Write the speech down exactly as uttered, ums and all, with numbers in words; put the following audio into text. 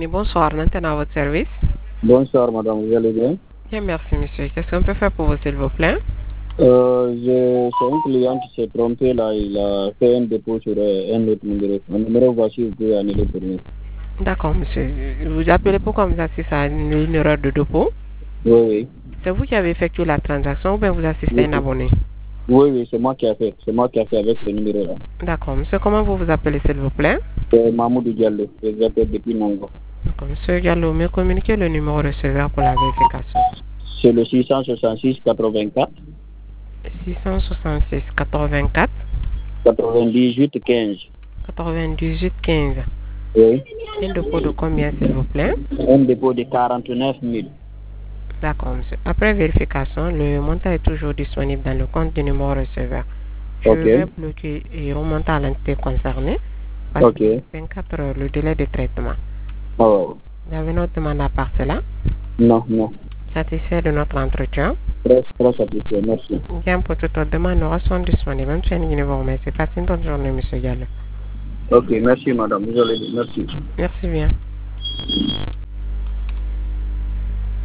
Bienvenue, bonsoir. Maintenant à votre service. Bonsoir madame, vous allez bien? Bien, merci monsieur. Qu'est-ce qu'on peut faire pour vous s'il vous plaît? Euh, je- c'est un client qui s'est trompé là, il a fait un dépôt sur euh, un autre numéro. Un numéro voici, vous pouvez annuler pour nous. D'accord monsieur. Vous appelez pourquoi vous assistez à une, une erreur de dépôt? Oui, oui. C'est vous qui avez effectué la transaction ou bien vous assistez à Oui, un oui, abonné? oui, oui, c'est moi qui ai fait. C'est moi qui ai fait avec ce numéro là. D'accord monsieur. Comment vous vous appelez s'il vous plaît? C'est Mahmoud Diallo, je vous appelle depuis Nango. D'accord monsieur Gallo, me communiquez le numéro receveur pour la vérification. C'est le six cent soixante-six quatre-vingt-quatre six cent soixante-six quatre-vingt-quatre quatre-vingt-dix-huit quinze. quatre-vingt-dix-huit quinze. Oui. Un dépôt de combien s'il vous plaît? Un dépôt de quarante-neuf mille. D'accord monsieur. Après vérification, le montant est toujours disponible dans le compte du numéro receveur. Je Ok. vais bloquer et remonter à l'entité concernée parce Ok. que c'est vingt-quatre heures le délai de traitement. Oh. Vous avez une autre demande à part cela? Non, non. Satisfait de notre entretien? Très, très satisfait, merci. Bien, pour toute autre demande, nous restons disponibles. Même si nous vous remercie. Passez une bonne journée, monsieur Gallo. Ok, merci madame, vous allez bien, merci. Merci bien.